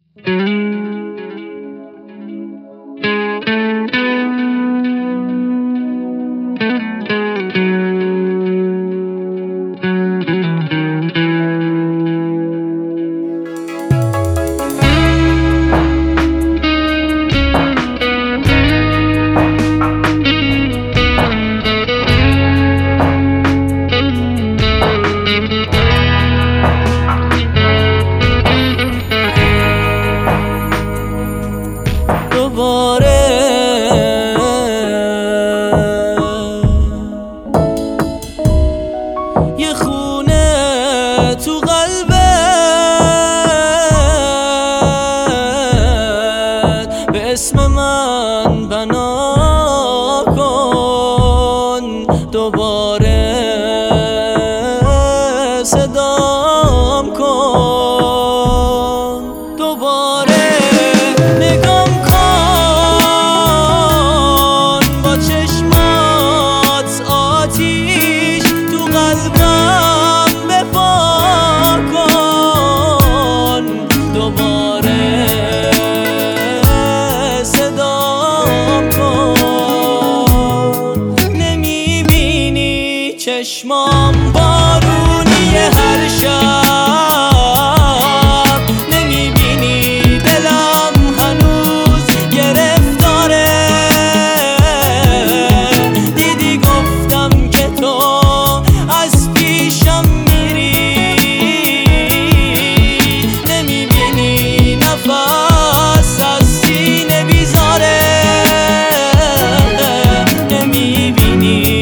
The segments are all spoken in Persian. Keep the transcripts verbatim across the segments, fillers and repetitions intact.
دوباره یه خونه تو قلبت به اسم من بنا کن، دوباره صدام کن، دوباره نگام کن با چشمات، آتیش تو قلبم بپا کن، دوباره صدام کن. نمیبینی چشمام بارونی هر شب، نمیبینی دلم هنوز گرفتاره، دیدی گفتم که تو از پیشم میری، نمیبینی نفس از سینه بیزاره، نمیبینی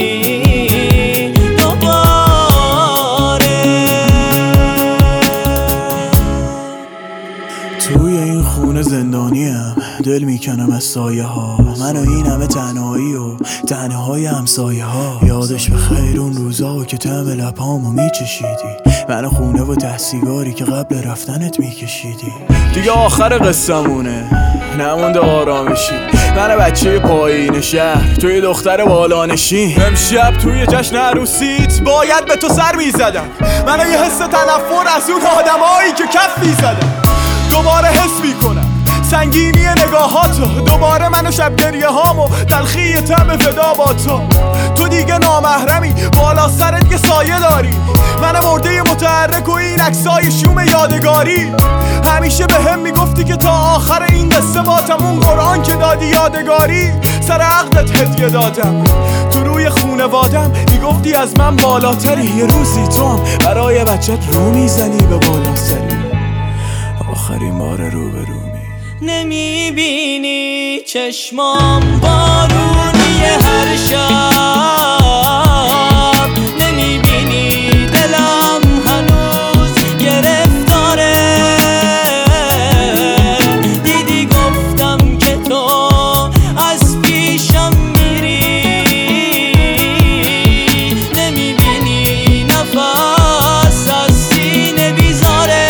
توی این خونه زندانیم، دل میکنم از سایه ها، من و این همه تنهایی و تنهای همسایه ها. یادش به خیر اون روزا که طعم لبامو میچشیدی، من و خونه و ته سیگاری که قبل رفتنت میکشیدی. دیگه آخر قصمونه، نمونده آرامشی، من بچه پایین شهر، توی دختر بالانشین. امشب توی جشن عروسیت باید به تو سر میزدم، من یه حس تنفر از اون آدمایی که کف میزدم. دوباره حس میکنم سنگینی نگاهاتو، دوباره من و شب گریه هامو، تلخی طعم فدا با تو. تو دیگه نامحرمی، بالا سرت یه سایه داری، من مرده متحرک و این عکسای شوم یادگاری. همیشه به هم میگفتی که تا آخر این قصه باتمون، قرآن که دادی یادگاری، سر عقدت هدیه دادم. تو روی خونوادم میگفتی از من بالاتری، یه روزی تو هم برای بچت رو میزنی به بالا سری. آخرین بار رو به رو می نمیبینی چشمام بارونی هر شب، نمیبینی دلم هنوز گرفتاره، دیدی گفتم که تو از پیشم میری، نمیبینی نفس از سینه بیزاره،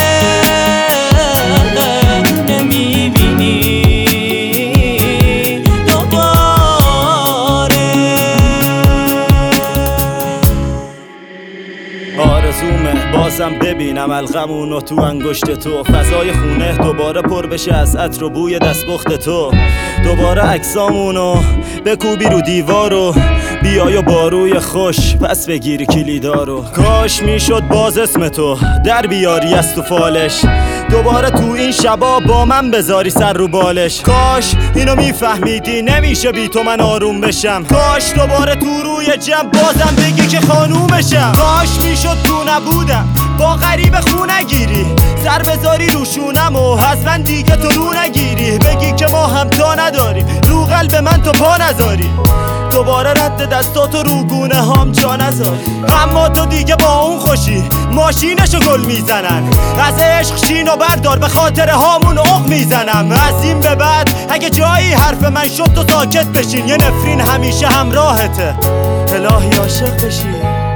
آرزومه بازم ببینم الغمونو تو انگشت تو، فضای خونه دوباره پر بشه از عطر و بوی دستپخت تو، دوباره عکسامونو بکوبی رو دیوارو، بیای و باروی خوش پس بگیری کلیدارو. کاش میشد باز اسم تو در بیاری از تو فالش، دوباره تو این شبا با من بذاری سر رو بالش. کاش اینو میفهمیدی نمیشه بی تو من آروم بشم، کاش دوباره تو روی جمع بازم بگی که خانومشم. کاش میشد تو نبودم با غریب خونه گیری، سر بذاری روشونم و از من دیگه تو رو نگیری، بگی که ما هم تا نداریم رو قلب من تو پا نذاری، دوباره رد دستاتو رو گونه هم جا نذاری. اما تو دیگه با اون خوشی ماشینشو گل میزنن، از عشق شین و بردار به خاطر هامون عق میزنم. از این به بعد اگه جایی حرف من شد تو ساکت بشین، یه نفرین همیشه همراهته، الهی عاشق بشی.